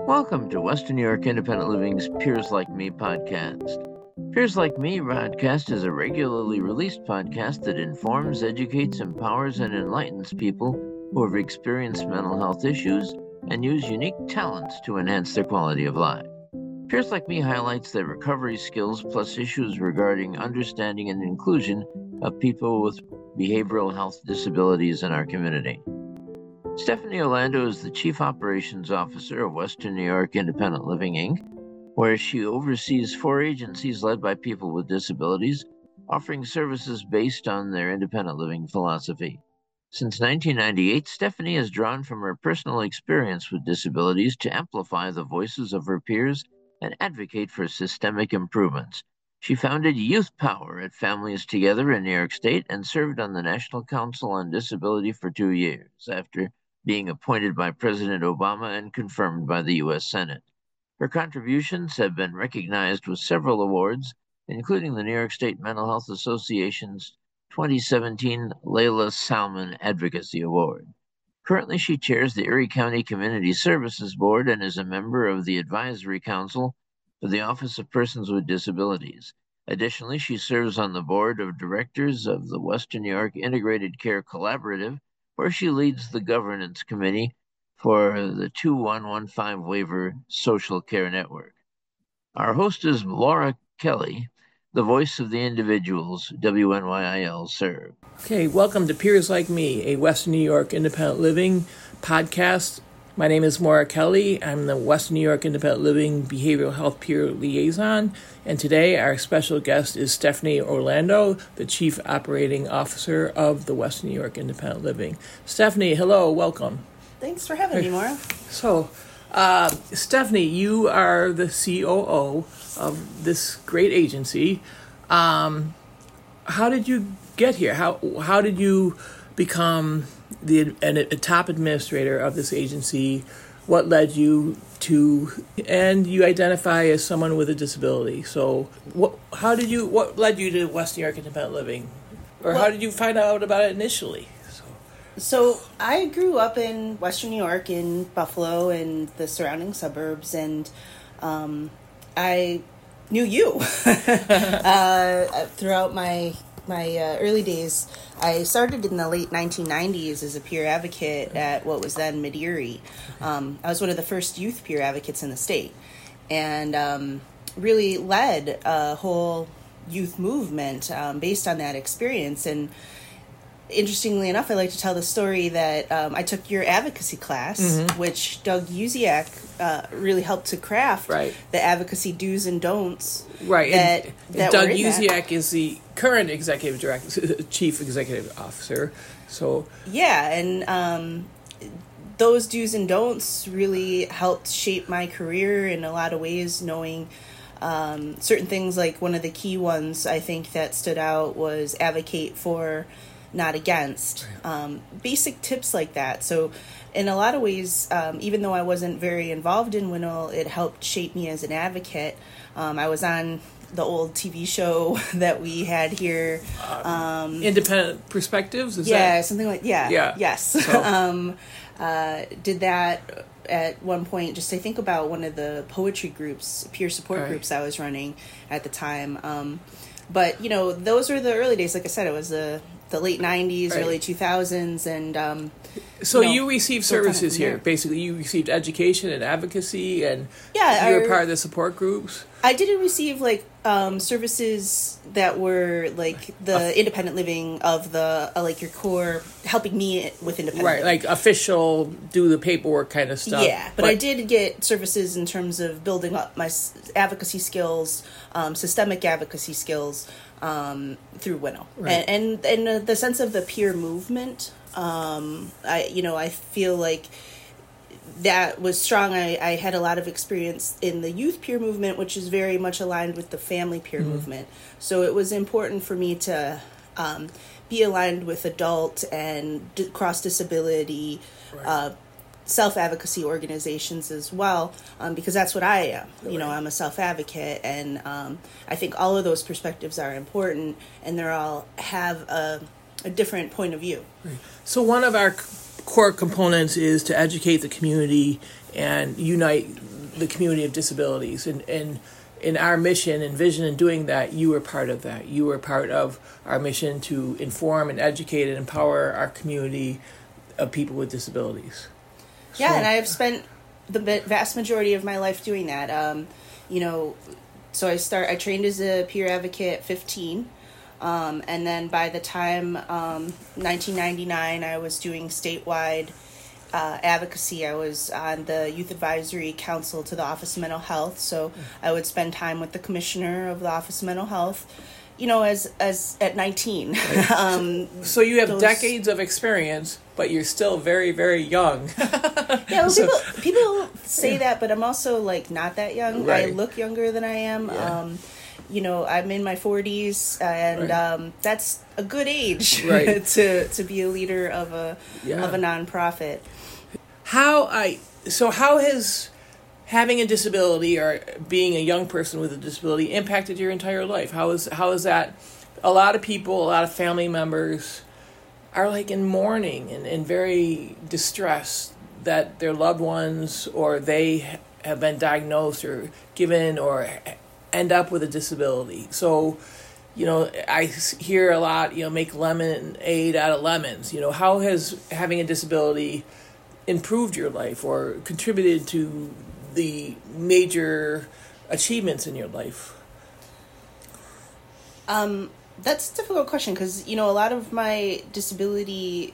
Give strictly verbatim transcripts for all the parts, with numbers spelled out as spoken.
Welcome to Western New York Independent Living's Peers Like Me podcast. Peers Like Me podcast is a regularly released podcast that informs, educates, empowers, and enlightens people who have experienced mental health issues and use unique talents to enhance their quality of life. Peers Like Me highlights the recovery skills plus issues regarding understanding and inclusion of people with behavioral health disabilities in our community. Stephanie Orlando is the Chief Operations Officer of Western New York Independent Living, Incorporated, where she oversees four agencies led by people with disabilities, offering services based on their independent living philosophy. Since nineteen ninety-eight, Stephanie has drawn from her personal experience with disabilities to amplify the voices of her peers and advocate for systemic improvements. She founded Youth Power at Families Together in New York State and served on the National Council on Disability for two years after being appointed by President Obama and confirmed by the U S Senate. Her contributions have been recognized with several awards, including the New York State Mental Health Association's twenty seventeen Layla Salmon Advocacy Award. Currently, she chairs the Erie County Community Services Board and is a member of the Advisory Council for the Office of Persons with Disabilities. Additionally, she serves on the board of directors of the Western New York Integrated Care Collaborative, where she leads the governance committee for the two one one five Waiver Social Care Network. Our host is Laura Kelly, the voice of the individuals W N Y I L serve. Okay, welcome to Peers Like Me, a Western New York Independent Living podcast. My name is Maura Kelly. I'm the Western New York Independent Living Behavioral Health Peer Liaison, and today our special guest is Stephanie Orlando, the Chief Operating Officer of the Western New York Independent Living. Stephanie, hello, welcome. Thanks for having me, Maura. So, uh, Stephanie, you are the C O O of this great agency. Um, how did you get here? How how did you become the an, a top administrator of this agency? What led you to, and you identify as someone with a disability. So, what? How did you? What led you to Western New York Independent Living, or well, how did you find out about it initially? So, so I grew up in Western New York, in Buffalo and the surrounding suburbs, and um, I knew you uh, throughout my. My uh, early days. I started in the late nineteen nineties as a peer advocate at what was then Mid-Erie. Um, I was one of the first youth peer advocates in the state, and um, really led a whole youth movement um, based on that experience. And interestingly enough, I like to tell the story that um, I took your advocacy class, mm-hmm. which Doug Uziak uh, really helped to craft right. the advocacy do's and don'ts. Right, that, and, that and Doug were in Uziak that. is the current executive director, chief executive officer. So yeah, and um, those do's and don'ts really helped shape my career in a lot of ways. Knowing um, certain things, like one of the key ones I think that stood out was advocate for, not against. Um, basic tips like that. So in a lot of ways, um, even though I wasn't very involved in W N O L, it helped shape me as an advocate. Um, I was on the old T V show that we had here. Um, Independent Perspectives? Is yeah, that? something like, yeah. Yeah. Yes. So. um, uh, did that at one point, just to think about one of the poetry groups, peer support right. groups I was running at the time. Um, but, you know, those were the early days. Like I said, it was the, the late nineties, right. early two thousands, and... Um, So you, know, you received services here. There. Basically, you received education and advocacy, and yeah, you were our, part of the support groups. I didn't receive like um, services that were like the uh, independent living of the uh, like your core helping me with independent right, living. like official do the paperwork kind of stuff. Yeah, but, but I did get services in terms of building up my advocacy skills, um, systemic advocacy skills um, through W N O L, right. and and, and the sense of the peer movement. Um, I, you know, I feel like that was strong. I, I had a lot of experience in the youth peer movement, which is very much aligned with the family peer mm-hmm. movement. So it was important for me to um, be aligned with adult and d- cross disability, right. uh, self-advocacy organizations as well, um, because that's what I am. Right. You know, I'm a self-advocate, and um, I think all of those perspectives are important, and they're all have a, a different point of view. Right. So one of our core components is to educate the community and unite the community of disabilities. And, and in our mission and vision in doing that, you were part of that. You were part of our mission to inform and educate and empower our community of people with disabilities. Yeah, So- and I have spent the ba- vast majority of my life doing that. Um, you know, so I start. I trained as a peer advocate at fifteen, um, and then by the time um, nineteen ninety-nine, I was doing statewide uh, advocacy. I was on the Youth Advisory Council to the Office of Mental Health, so I would spend time with the commissioner of the Office of Mental Health. You know, as as at nineteen. um, So you have those- decades of experience, but you're still very, very young. Yeah, well, So- people people say that, but I'm also like not that young. I Right. look younger than I am. Yeah. Um, you know, I'm in my forties, and Right. um, that's a good age Right. to to be a leader of a Yeah. of a nonprofit. How I so how has having a disability or being a young person with a disability impacted your entire life? How is how is that? A lot of people, a lot of family members are like in mourning and, and very distressed that their loved ones or they have been diagnosed or given or end up with a disability. So, you know, I s- hear a lot, you know, make lemonade out of lemons. You know, how has having a disability improved your life or contributed to the major achievements in your life? Um, that's a difficult question because, you know, a lot of my disability,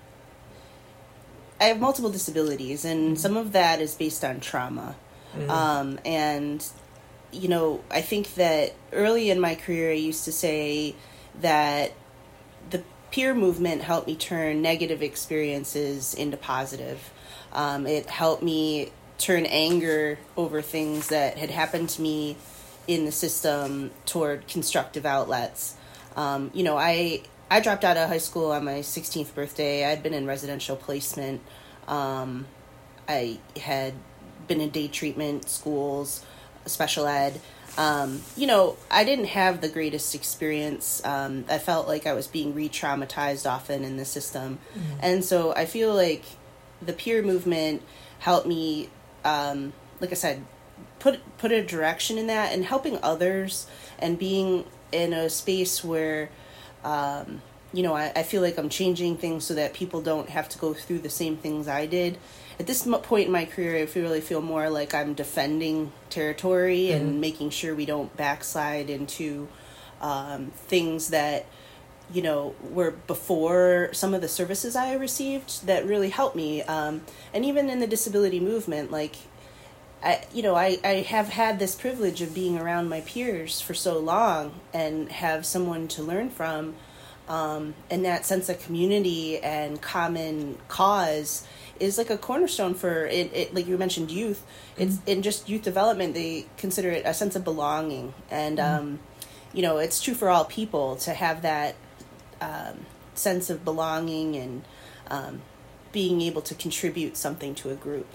I have multiple disabilities, and some of that is based on trauma. Mm-hmm. Um, and, you know, I think that early in my career, I used to say that the peer movement helped me turn negative experiences into positive. Um, it helped me turn anger over things that had happened to me in the system toward constructive outlets. Um, you know, I I dropped out of high school on my sixteenth birthday. I'd been in residential placement. Um, I had been in day treatment schools, special ed. Um, you know, I didn't have the greatest experience. Um, I felt like I was being re-traumatized often in the system. Mm-hmm. And so I feel like the peer movement helped me, um, like I said, put put a direction in that, and helping others and being in a space where, um, you know, I, I feel like I'm changing things so that people don't have to go through the same things I did. At this point in my career, I feel, really feel more like I'm defending territory mm-hmm. and making sure we don't backslide into um, things that, you know, were before some of the services I received that really helped me. Um, and even in the disability movement, like, I, you know, I, I have had this privilege of being around my peers for so long and have someone to learn from. Um, and that sense of community and common cause is like a cornerstone for it, it like you mentioned, youth. It's in just youth development, they consider it a sense of belonging. And, mm-hmm. um, you know, it's true for all people to have that um, sense of belonging and um, being able to contribute something to a group.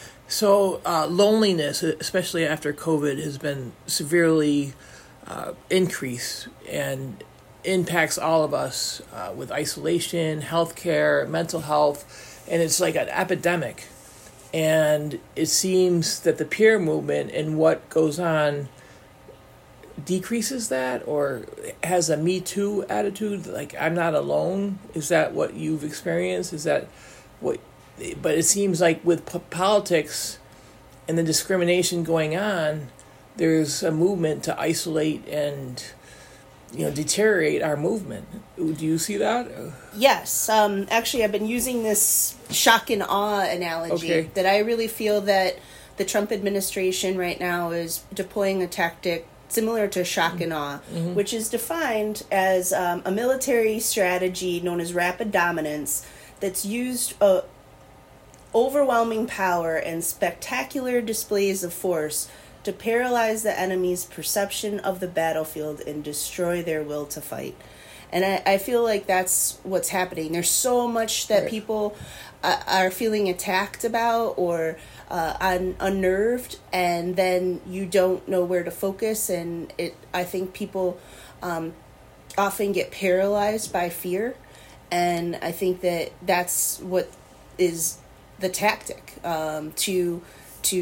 So uh, loneliness, especially after COVID, has been severely uh, increased and impacts all of us uh, with isolation, healthcare, mental health, and it's like an epidemic. And it seems that the peer movement and what goes on decreases that, or has a Me Too attitude, like I'm not alone. Is that what you've experienced? Is that what? But it seems like with p- politics and the discrimination going on, there's a movement to isolate and, you know, deteriorate our movement. Do you see that? Yes. Um, actually, I've been using this shock and awe analogy Okay. that I really feel that the Trump administration right now is deploying a tactic similar to shock and awe, mm-hmm. which is defined as um, a military strategy known as rapid dominance that's used uh, overwhelming power and spectacular displays of force to paralyze the enemy's perception of the battlefield and destroy their will to fight. And I, I feel like that's what's happening. There's so much that right. people uh, are feeling attacked about or uh, un- unnerved, and then you don't know where to focus. And it, I think people um, often get paralyzed by fear. And I think that that's what is the tactic, um, to to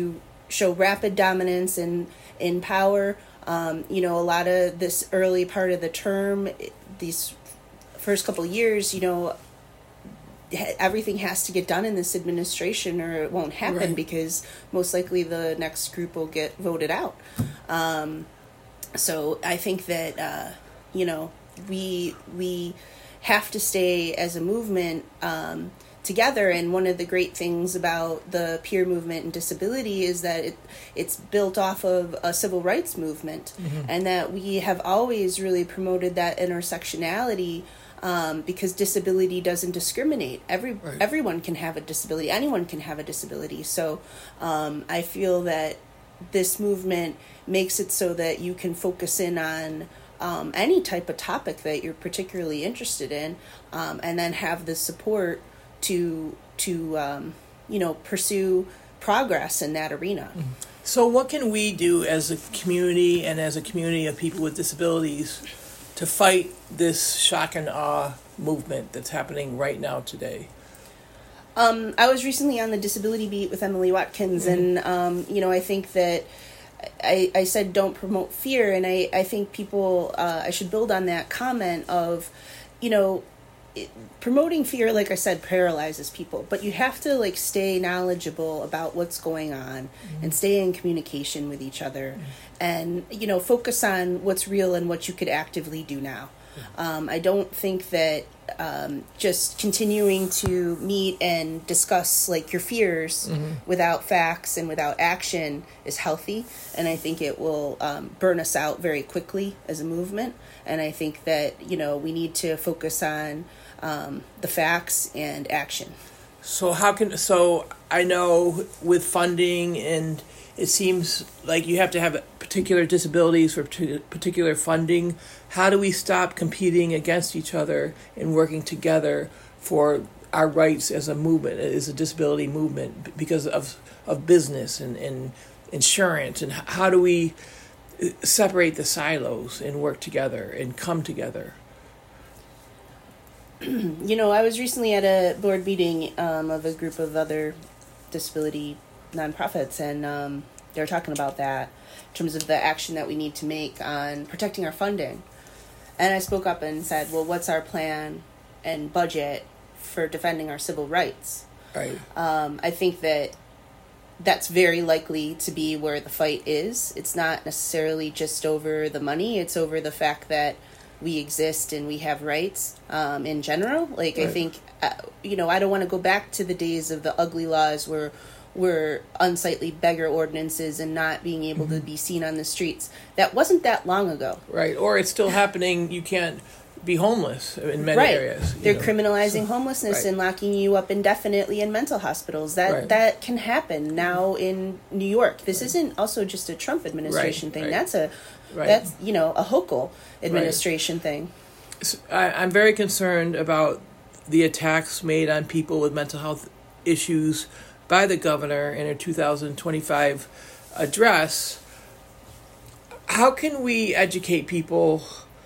show rapid dominance in in power. Um, you know, a lot of this early part of the term, these first couple of years, you know, everything has to get done in this administration or it won't happen, right, because most likely the next group will get voted out. Um, so I think that, uh, you know, we we have to stay as a movement um, together. And one of the great things about the peer movement and disability is that it it's built off of a civil rights movement, mm-hmm. and that we have always really promoted that intersectionality. Um, because disability doesn't discriminate. Every right. Everyone can have a disability. Anyone can have a disability. So um, I feel that this movement makes it so that you can focus in on um, any type of topic that you're particularly interested in, um, and then have the support to to um, you know pursue progress in that arena. So what can we do as a community and as a community of people with disabilities to fight this shock and awe movement that's happening right now today? Um, I was recently on the Disability Beat with Emily Watkins, mm-hmm. and, um, you know, I think that I, I said don't promote fear, and I, I think people, uh, I should build on that comment of, you know, it, promoting fear, like I said, paralyzes people, but you have to, like, stay knowledgeable about what's going on, mm-hmm. and stay in communication with each other, mm-hmm. and, you know, focus on what's real and what you could actively do now. Um, I don't think that um, just continuing to meet and discuss like your fears mm-hmm. without facts and without action is healthy. And I think it will um, burn us out very quickly as a movement. And I think that, you know, we need to focus on um, the facts and action. So how can, so I know with funding, and it seems like you have to have particular disabilities for particular funding. How do we stop competing against each other and working together for our rights as a movement, as a disability movement, because of, of business and, and insurance? And how do we separate the silos and work together and come together? You know, I was recently at a board meeting um, of a group of other disability nonprofits, and um, they were talking about that in terms of the action that we need to make on protecting our funding. And I spoke up and said, well, what's our plan and budget for defending our civil rights? Right. Um, I think that that's very likely to be where the fight is. It's not necessarily just over the money. It's over the fact that we exist and we have rights um, in general. Like, right. I think, uh, you know, I don't want to go back to the days of the ugly laws where were unsightly beggar ordinances and not being able mm-hmm. to be seen on the streets. That wasn't that long ago. Right. Or it's still happening. You can't be homeless in many right. areas. They're know. criminalizing so, homelessness right. and locking you up indefinitely in mental hospitals. That right. that can happen now in New York. This right. isn't also just a Trump administration right. thing. Right. That's a right. that's, you know, a Hochul administration right. thing. So I, I'm very concerned about the attacks made on people with mental health issues by the governor in her two thousand twenty-five address. How can we educate people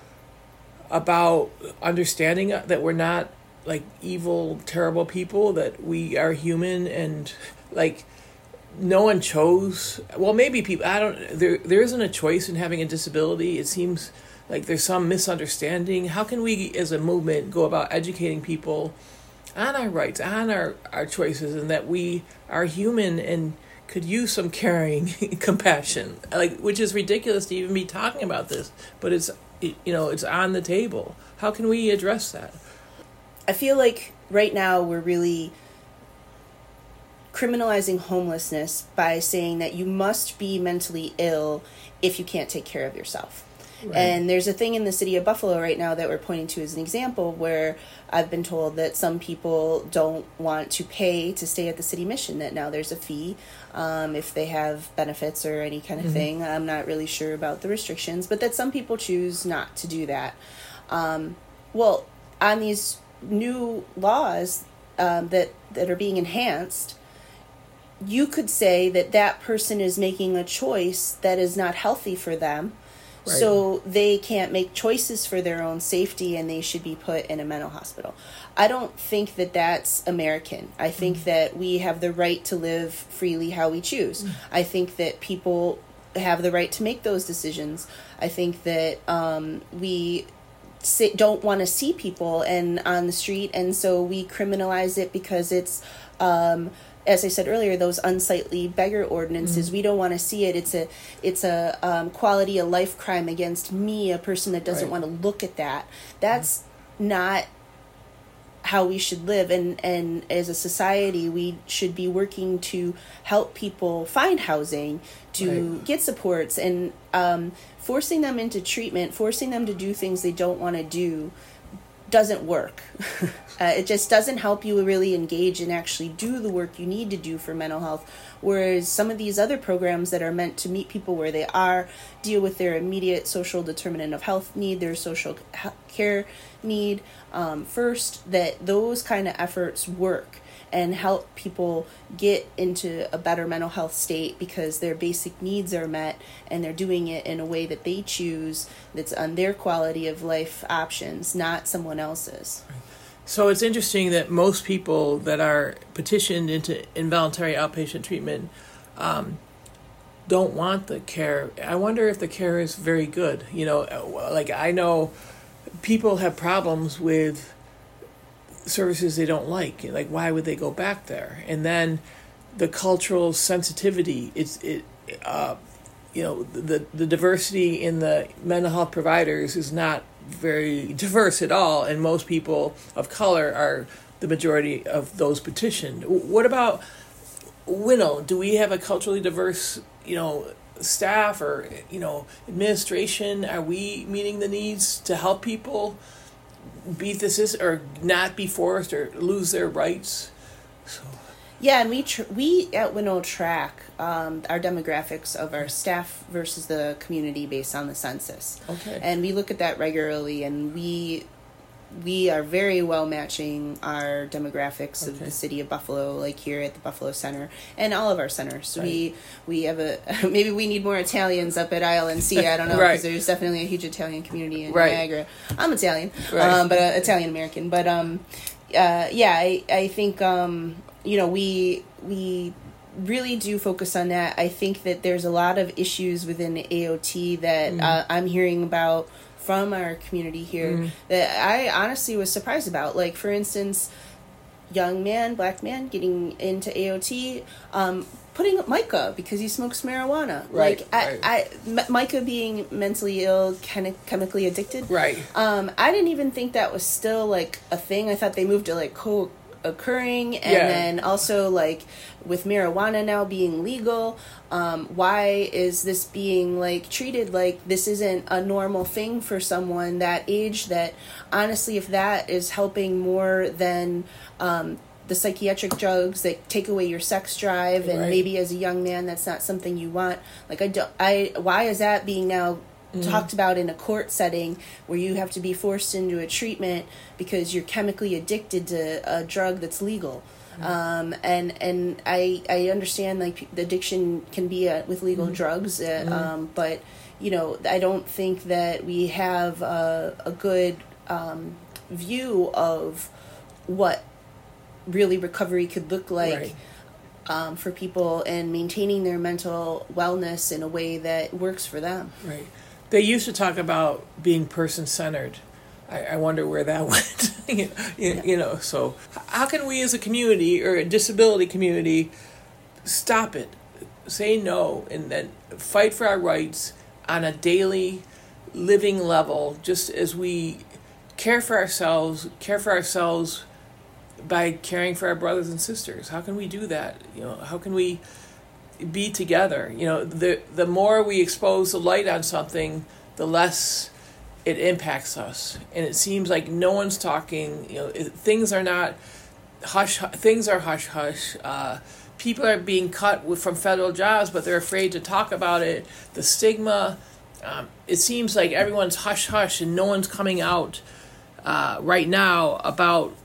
about understanding that we're not like evil, terrible people, that we are human, and like no one chose, well, maybe people, I don't, there there isn't a choice in having a disability. It seems like there's some misunderstanding. How can we as a movement go about educating people on our rights, on our, our choices, and that we are human and could use some caring compassion, like, which is ridiculous to even be talking about this, but it's, you know, it's on the table. How can we address that? I feel like right now we're really criminalizing homelessness by saying that you must be mentally ill if you can't take care of yourself. Right. And there's a thing in the city of Buffalo right now that we're pointing to as an example where I've been told that some people don't want to pay to stay at the city mission, that now there's a fee um, if they have benefits or any kind of mm-hmm. thing. I'm not really sure about the restrictions, but that some people choose not to do that. Um, well, on these new laws um, that, that are being enhanced, you could say that that person is making a choice that is not healthy for them, Right. So they can't make choices for their own safety, and they should be put in a mental hospital. I don't think that that's American. I think mm. that we have the right to live freely how we choose. Mm. I think that people have the right to make those decisions. I think that um, we sit, don't want to see people and on the street, and so we criminalize it because it's, um, as I said earlier, those unsightly beggar ordinances. Mm. We don't want to see it. It's a it's a um, quality of life crime against me, a person that doesn't right. want to look at that. That's mm. not how we should live, and and as a society we should be working to help people find housing, to right. get supports, and um, forcing them into treatment, forcing them to do things they don't want to do doesn't work. uh, it just doesn't help you really engage and actually do the work you need to do for mental health. Whereas some of these other programs that are meant to meet people where they are, deal with their immediate social determinant of health need, their social care need um, first, that those kind of efforts work and help people get into a better mental health state because their basic needs are met, and they're doing it in a way that they choose, that's on their quality of life options, not someone else's. So it's interesting that most people that are petitioned into involuntary outpatient treatment um, don't want the care. I wonder if the care is very good. You know, like I know people have problems with services they don't like. Like, why would they go back there? And then the cultural sensitivity, it's it, uh, you know, the the diversity in the mental health providers is not very diverse at all, and most people of color are the majority of those petitioned. What about Winnow? Do we have a culturally diverse, you know, staff or, you know, administration? Are we meeting the needs to help people beat this or not be forced or lose their rights? So. Yeah, and we tr- we at Winnow track um, our demographics of our staff versus the community based on the census. Okay. And we look at that regularly, and we we are very well matching our demographics okay. of the city of Buffalo, like here at the Buffalo Center and all of our centers. Right. We we have a maybe we need more Italians up at I L N C. I don't know, because right. there's definitely a huge Italian community in right. Niagara. I'm Italian, right. um, but uh, Italian American. But um, uh, yeah, I I think um, you know we we. really do focus on that. I think that there's a lot of issues within A O T that mm. uh, I'm hearing about from our community here mm. that I honestly was surprised about. Like, for instance, young man, black man getting into A O T, um, putting up Micah because he smokes marijuana. Right, like, I, right. I, M- Micah being mentally ill, chem- chemically addicted. Right. Um, I didn't even think that was still, like, a thing. I thought they moved to, like, co occurring, and yeah. then also like with marijuana now being legal, um why is this being like treated like this isn't a normal thing for someone that age? That honestly, if that is helping more than um the psychiatric drugs that take away your sex drive, and right. maybe as a young man that's not something you want, like I don't I why is that being now talked about in a court setting where you have to be forced into a treatment because you're chemically addicted to a drug that's legal? Mm-hmm. Um, and and I I understand like the addiction can be uh, with legal mm-hmm. drugs, uh, mm-hmm. um, but you know I don't think that we have a, a good um, view of what really recovery could look like. Right. Um, for people and maintaining their mental wellness in a way that works for them. Right. They used to talk about being person-centered. I, I wonder where that went. you, you, you know, so how can we as a community or a disability community stop it, say no, and then fight for our rights on a daily living level, just as we care for ourselves, care for ourselves by caring for our brothers and sisters? How can we do that? You know, how can we be together? You know, the the more we expose the light on something, the less it impacts us. And it seems like no one's talking. You know, it, things are not hush. Things are hush hush. Uh, people are being cut with, from federal jobs, but they're afraid to talk about it. The stigma. Um, it seems like everyone's hush hush, and no one's coming out uh, right now about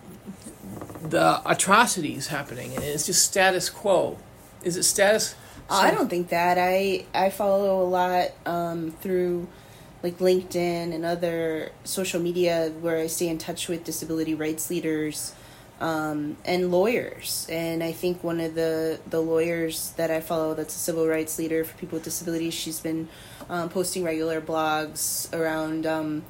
the atrocities happening, and it's just status quo. Is it status? Oh, I don't think that. I I follow a lot um, through like LinkedIn and other social media where I stay in touch with disability rights leaders um, and lawyers. And I think one of the, the lawyers that I follow that's a civil rights leader for people with disabilities, she's been um, posting regular blogs around, um,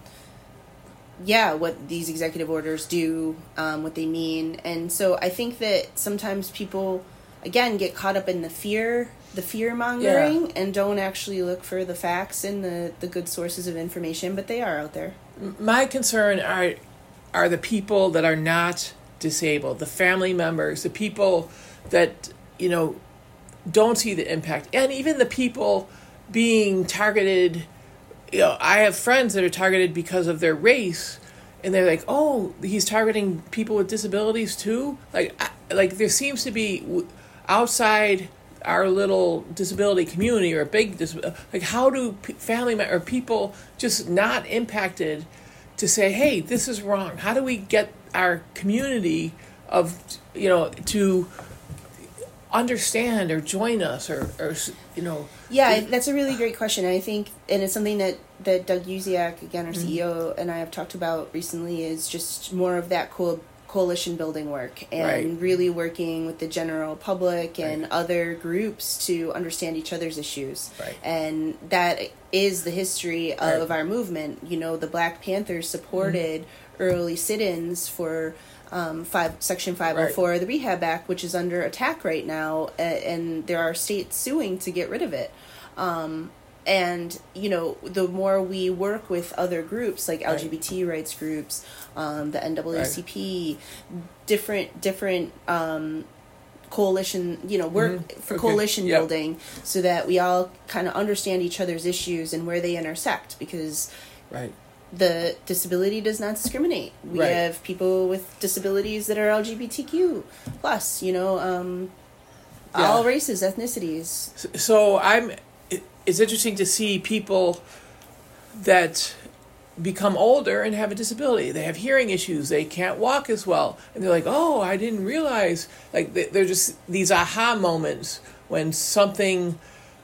yeah, what these executive orders do, um, what they mean. And so I think that sometimes people, again, get caught up in the fear the fear mongering yeah. and don't actually look for the facts and the, the good sources of information, but they are out there. My concern are are the people that are not disabled, the family members, the people that, you know, don't see the impact, and even the people being targeted. You know, I have friends that are targeted because of their race, and they're like, oh, he's targeting people with disabilities too? Like, like there seems to be outside our little disability community or a big disability, like how do p- family me- or people just not impacted to say, hey, this is wrong? How do we get our community of, you know, to understand or join us or, or you know? Yeah, that's a really great question. I think, and it's something that, that Doug Uziak, again, our mm-hmm. C E O, and I have talked about recently, is just more of that cool coalition building work and right. really working with the general public and right. other groups to understand each other's issues. Right. And that is the history of right. our movement. You know, the Black Panthers supported mm-hmm. early sit-ins for um, five, Section five oh four right. of the Rehab Act, which is under attack right now, and there are states suing to get rid of it. Um, And, you know, the more we work with other groups like right. L G B T rights groups, um, the N double A C P, right. different different um, coalition, you know, work mm-hmm. for okay. coalition yep. building so that we all kind of understand each other's issues and where they intersect, because right. the disability does not discriminate. We right. have people with disabilities that are L G B T Q plus, you know, um, yeah. all races, ethnicities. So I'm... It's interesting to see people that become older and have a disability. They have hearing issues. They can't walk as well. And they're like, oh, I didn't realize. Like, they're just these aha moments when something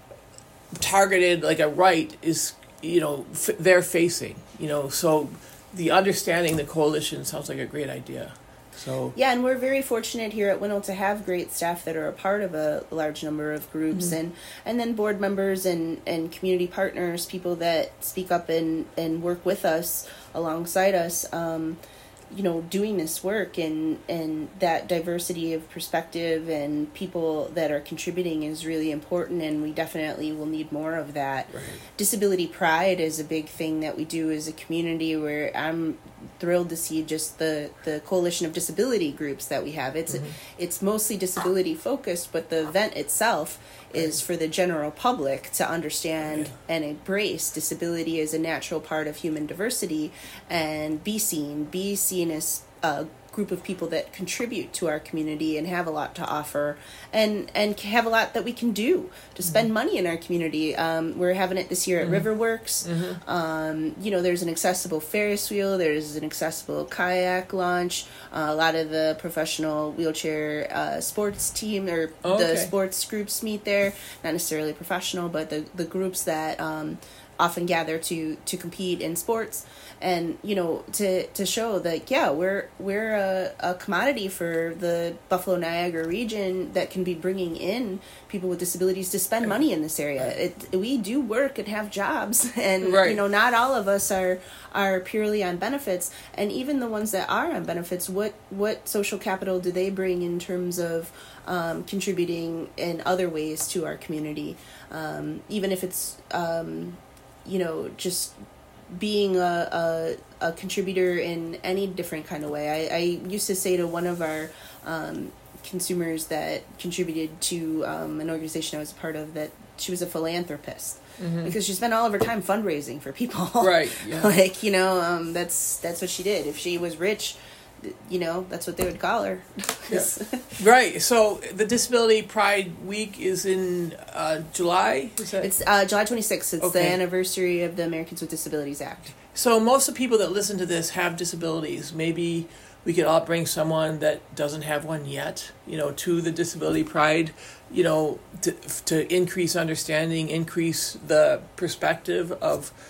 targeted, like a right, is, you know, f- they're facing. You know, so the understanding the coalition sounds like a great idea. So yeah, and we're very fortunate here at Winnow to have great staff that are a part of a large number of groups, mm-hmm. and, and then board members and, and community partners, people that speak up and, and work with us, alongside us, um, you know, doing this work, and, and that diversity of perspective and people that are contributing is really important, and we definitely will need more of that. Right. Disability pride is a big thing that we do as a community, where I'm thrilled to see just the, the coalition of disability groups that we have. It's mm-hmm. it's mostly disability focused, but the event itself is for the general public to understand yeah. and embrace disability as a natural part of human diversity, and be seen, be seen as a group of people that contribute to our community and have a lot to offer, and and have a lot that we can do to spend mm-hmm. money in our community. Um, we're having it this year at mm-hmm. Riverworks. Mm-hmm. Um, you know, there's an accessible Ferris wheel, there's an accessible kayak launch, uh, a lot of the professional wheelchair uh, sports team or oh, the okay. sports groups meet there. Not necessarily professional, but the, the groups that um, often gather to, to compete in sports. And, you know, to, to show that, yeah, we're we're a, a commodity for the Buffalo Niagara region that can be bringing in people with disabilities to spend money in this area. It, we do work and have jobs, and, right. you know, not all of us are are purely on benefits. And even the ones that are on benefits, what, what social capital do they bring in terms of um, contributing in other ways to our community? Um, even if it's, um, you know, just being a, a, a contributor in any different kind of way. I, I used to say to one of our um, consumers that contributed to um, an organization I was a part of that she was a philanthropist, mm-hmm. because she spent all of her time fundraising for people. Right. Yeah. Like, you know, um, that's that's what she did. If she was rich, you know, that's what they would call her. Yeah. Right. So the Disability Pride Week is in uh, July? Is that? It's uh, July twenty-sixth. It's okay. the anniversary of the Americans with Disabilities Act. So most of the people that listen to this have disabilities. Maybe we could all bring someone that doesn't have one yet, you know, to the Disability Pride, you know, to, to increase understanding, increase the perspective of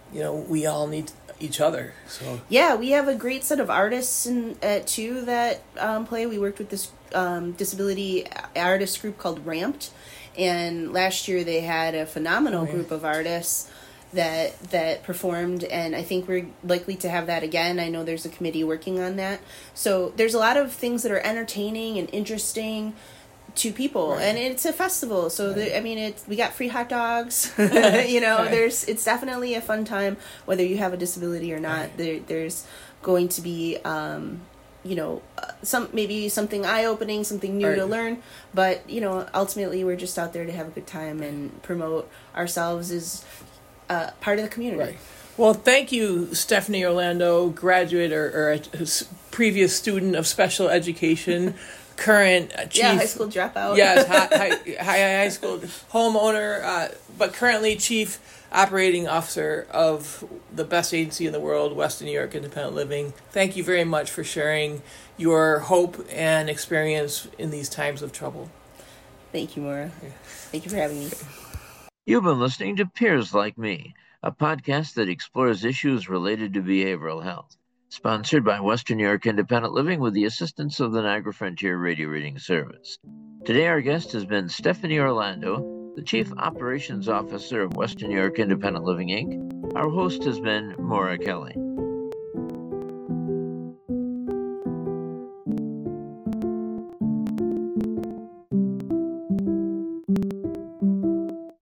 you know, we all need each other. So yeah, we have a great set of artists in, uh, too that um, play. We worked with this um, disability artist group called Ramped, and last year they had a phenomenal oh, yeah. group of artists that that performed, and I think we're likely to have that again. I know there's a committee working on that. So there's a lot of things that are entertaining and interesting to people, right. and it's a festival. So right. the, I mean, it's we got free hot dogs. you know, right. there's it's definitely a fun time whether you have a disability or not. Right. There there's going to be um, you know uh, some maybe something eye opening, something new right. to learn. But you know, ultimately we're just out there to have a good time and promote ourselves as Uh, part of the community. Right. Well, thank you, Stephanie Orlando, graduate or, or a, a previous student of special education, current uh, chief. Yeah, high school dropout. Yes, high, high, high, high school homeowner, uh, but currently chief operating officer of the best agency in the world, Western New York Independent Living. Thank you very much for sharing your hope and experience in these times of trouble. Thank you, Maura. Thank you for having me. You've been listening to Peers Like Me, a podcast that explores issues related to behavioral health, sponsored by Western New York Independent Living with the assistance of the Niagara Frontier Radio Reading Service. Today our guest has been Stephanie Orlando, the Chief Operations Officer of Western New York Independent Living, Incorporated. Our host has been Maura Kelly.